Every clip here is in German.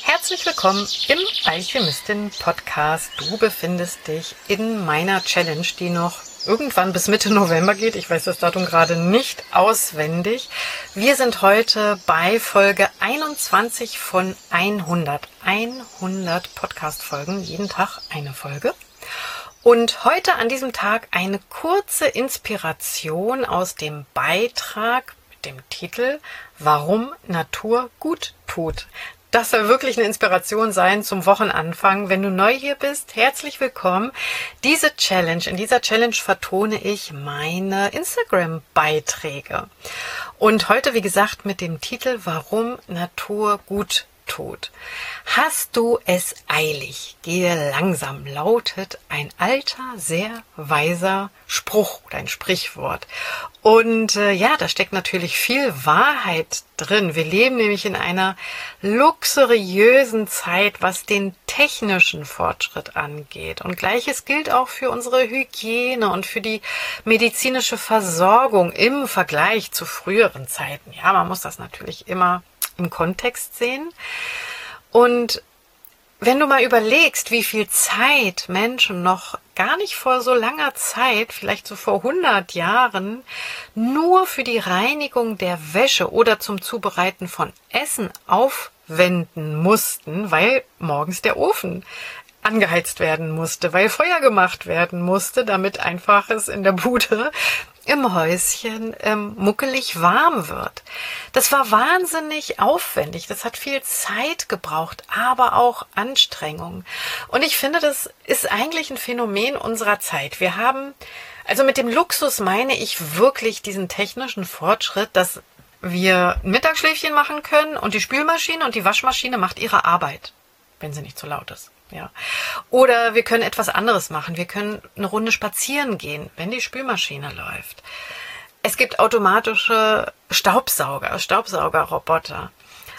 Herzlich willkommen im Alchemistin-Podcast. Du befindest dich in meiner Challenge, die noch irgendwann bis Mitte November geht. Ich weiß das Datum gerade nicht auswendig. Wir sind heute bei Folge 21 von 100. 100 Podcast-Folgen, jeden Tag eine Folge. Und heute an diesem Tag eine kurze Inspiration aus dem Beitrag mit dem Titel Warum Natur gut tut. Das soll wirklich eine Inspiration sein zum Wochenanfang. Wenn du neu hier bist, herzlich willkommen. In dieser Challenge vertone ich meine Instagram-Beiträge. Und heute, wie gesagt, mit dem Titel Warum Natur gut tut. Hast du es eilig? Gehe langsam, lautet ein alter, sehr weiser Spruch oder ein Sprichwort. Und da steckt natürlich viel Wahrheit drin. Wir leben nämlich in einer luxuriösen Zeit, was den technischen Fortschritt angeht. Und Gleiches gilt auch für unsere Hygiene und für die medizinische Versorgung im Vergleich zu früheren Zeiten. Ja, man muss das natürlich immer im Kontext sehen. Und wenn du mal überlegst, wie viel Zeit Menschen noch gar nicht vor so langer Zeit, vielleicht so vor 100 Jahren, nur für die Reinigung der Wäsche oder zum Zubereiten von Essen aufwenden mussten, weil morgens der Ofen angeheizt werden musste, weil Feuer gemacht werden musste, damit einfach es in der Bude im Häuschen muckelig warm wird. Das war wahnsinnig aufwendig, das hat viel Zeit gebraucht, aber auch Anstrengung. Und ich finde, das ist eigentlich ein Phänomen unserer Zeit. Wir haben, also mit dem Luxus meine ich wirklich diesen technischen Fortschritt, dass wir ein Mittagsschläfchen machen können und die Spülmaschine und die Waschmaschine macht ihre Arbeit, wenn sie nicht zu laut ist. Ja. Oder wir können etwas anderes machen. Wir können eine Runde spazieren gehen, wenn die Spülmaschine läuft. Es gibt automatische Staubsaugerroboter.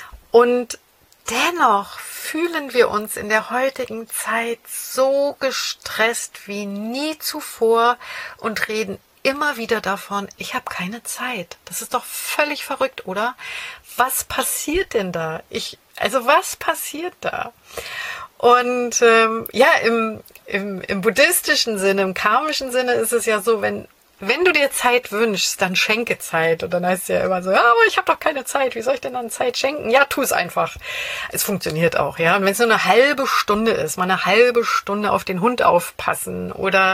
Und dennoch fühlen wir uns in der heutigen Zeit so gestresst wie nie zuvor und reden immer wieder davon, ich habe keine Zeit. Das ist doch völlig verrückt, oder? Was passiert denn da? Was passiert da? Und im buddhistischen Sinne, im karmischen Sinne ist es ja so, wenn du dir Zeit wünschst, dann schenke Zeit. Und dann heißt es ja immer so, ja, aber ich habe doch keine Zeit, wie soll ich denn dann Zeit schenken? Ja, tu es einfach. Es funktioniert auch, ja. Und wenn es nur eine halbe Stunde ist, mal eine halbe Stunde auf den Hund aufpassen oder,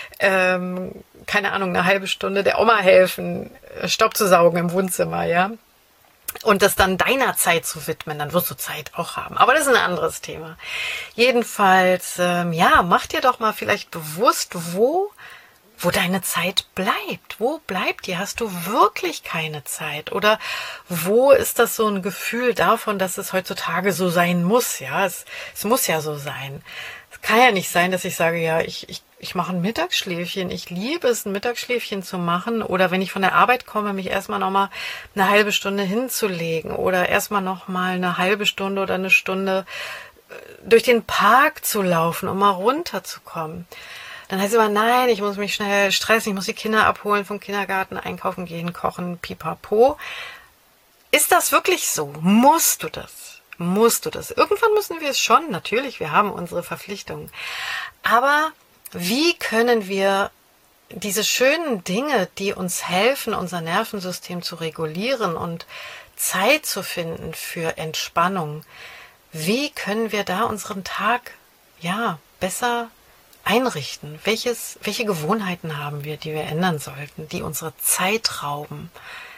keine Ahnung, eine halbe Stunde der Oma helfen, Staub zu saugen im Wohnzimmer, ja. Und das dann deiner Zeit zu widmen, dann wirst du Zeit auch haben. Aber das ist ein anderes Thema. Jedenfalls, mach dir doch mal vielleicht bewusst, wo deine Zeit bleibt. Wo bleibt die? Hast du wirklich keine Zeit? Oder wo ist das so ein Gefühl davon, dass es heutzutage so sein muss? Ja, es muss ja so sein. Es kann ja nicht sein, dass ich sage, ja, ich mache ein Mittagsschläfchen. Ich liebe es, ein Mittagsschläfchen zu machen. Oder wenn ich von der Arbeit komme, mich erstmal nochmal eine halbe Stunde hinzulegen. Oder erstmal nochmal eine halbe Stunde oder eine Stunde durch den Park zu laufen, um mal runterzukommen. Dann heißt es aber, nein, ich muss mich schnell stressen, ich muss die Kinder abholen vom Kindergarten, einkaufen gehen, kochen, pipapo. Ist das wirklich so? Musst du das? Irgendwann müssen wir es schon, natürlich, wir haben unsere Verpflichtungen. Aber wie können wir diese schönen Dinge, die uns helfen, unser Nervensystem zu regulieren und Zeit zu finden für Entspannung, wie können wir da unseren Tag besser einrichten? Welche Gewohnheiten haben wir, die wir ändern sollten, die unsere Zeit rauben?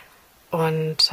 Und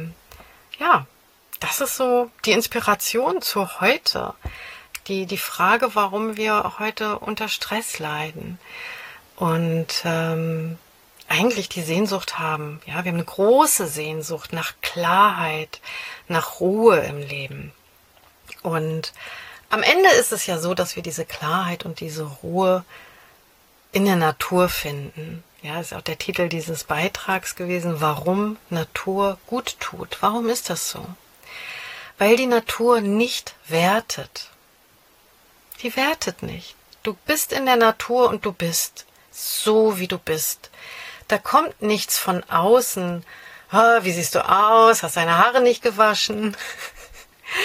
das ist so die Inspiration zu heute. Die Frage, warum wir heute unter Stress leiden und eigentlich die Sehnsucht haben. Ja, wir haben eine große Sehnsucht nach Klarheit, nach Ruhe im Leben. Und am Ende ist es ja so, dass wir diese Klarheit und diese Ruhe in der Natur finden. Ja, ist auch der Titel dieses Beitrags gewesen, warum Natur gut tut. Warum ist das so? Weil die Natur nicht wertet. Die wertet nicht. Du bist in der Natur und du bist so, wie du bist. Da kommt nichts von außen. Wie siehst du aus? Hast deine Haare nicht gewaschen?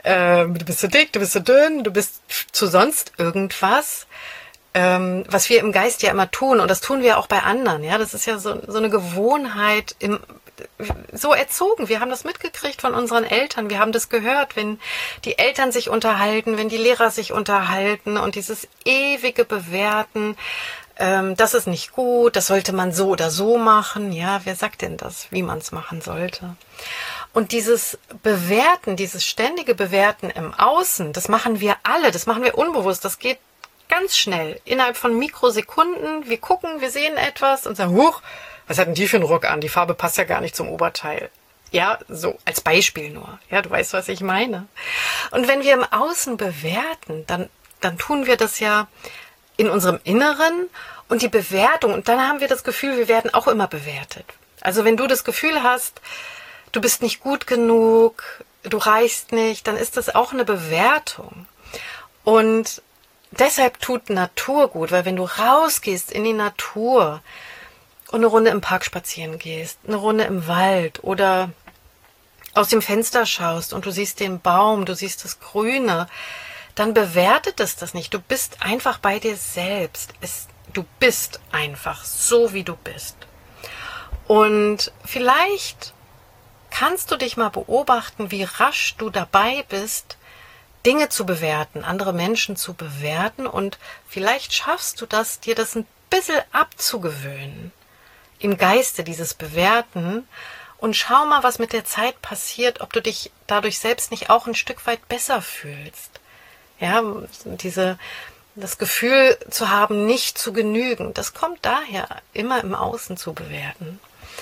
du bist zu dick, du bist zu dünn, du bist zu sonst irgendwas, was wir im Geist ja immer tun, und das tun wir auch bei anderen. Ja, das ist ja so eine Gewohnheit, so erzogen. Wir haben das mitgekriegt von unseren Eltern. Wir haben das gehört, wenn die Eltern sich unterhalten, wenn die Lehrer sich unterhalten, und dieses ewige Bewerten, das ist nicht gut, das sollte man so oder so machen. Ja, wer sagt denn das, wie man es machen sollte? Und dieses Bewerten, dieses ständige Bewerten im Außen, das machen wir alle, das machen wir unbewusst, das geht ganz schnell, innerhalb von Mikrosekunden. Wir gucken, wir sehen etwas und sagen, huch, was hat denn die für einen Rock an? Die Farbe passt ja gar nicht zum Oberteil. Ja, so als Beispiel nur. Ja, du weißt, was ich meine. Und wenn wir im Außen bewerten, dann tun wir das ja in unserem Inneren, und die Bewertung, und dann haben wir das Gefühl, wir werden auch immer bewertet. Also wenn du das Gefühl hast, du bist nicht gut genug, du reichst nicht, dann ist das auch eine Bewertung. Und deshalb tut Natur gut, weil wenn du rausgehst in die Natur und eine Runde im Park spazieren gehst, eine Runde im Wald oder aus dem Fenster schaust und du siehst den Baum, du siehst das Grüne, dann bewertet es das nicht. Du bist einfach bei dir selbst. Du bist einfach so, wie du bist. Und vielleicht kannst du dich mal beobachten, wie rasch du dabei bist, Dinge zu bewerten, andere Menschen zu bewerten, und vielleicht schaffst du das, dir das ein bisschen abzugewöhnen. Im Geiste dieses Bewerten, und schau mal, was mit der Zeit passiert, ob du dich dadurch selbst nicht auch ein Stück weit besser fühlst. Ja, das Gefühl zu haben, nicht zu genügen, das kommt daher, immer im Außen zu bewerten.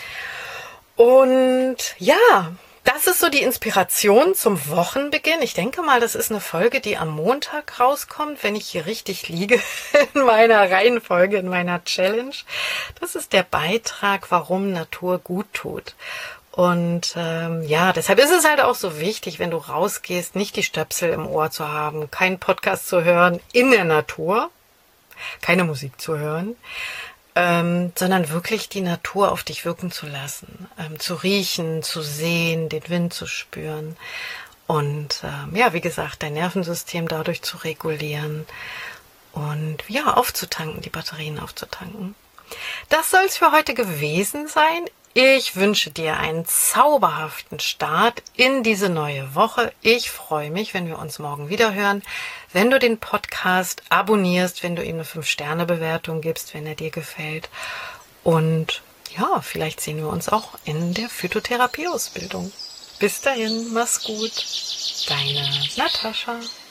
Und ja, das ist so die Inspiration zum Wochenbeginn. Ich denke mal, das ist eine Folge, die am Montag rauskommt, wenn ich hier richtig liege in meiner Reihenfolge, in meiner Challenge. Das ist der Beitrag, warum Natur gut tut. Und ja, deshalb ist es halt auch so wichtig, wenn du rausgehst, nicht die Stöpsel im Ohr zu haben, keinen Podcast zu hören in der Natur, keine Musik zu hören, sondern wirklich die Natur auf dich wirken zu lassen, zu riechen, zu sehen, den Wind zu spüren und ja, wie gesagt, dein Nervensystem dadurch zu regulieren und ja, aufzutanken, die Batterien aufzutanken. Das soll es für heute gewesen sein. Ich wünsche dir einen zauberhaften Start in diese neue Woche. Ich freue mich, wenn wir uns morgen wieder hören, wenn du den Podcast abonnierst, wenn du ihm eine 5-Sterne-Bewertung gibst, wenn er dir gefällt. Und ja, vielleicht sehen wir uns auch in der Phytotherapie-Ausbildung. Bis dahin, mach's gut. Deine Natascha.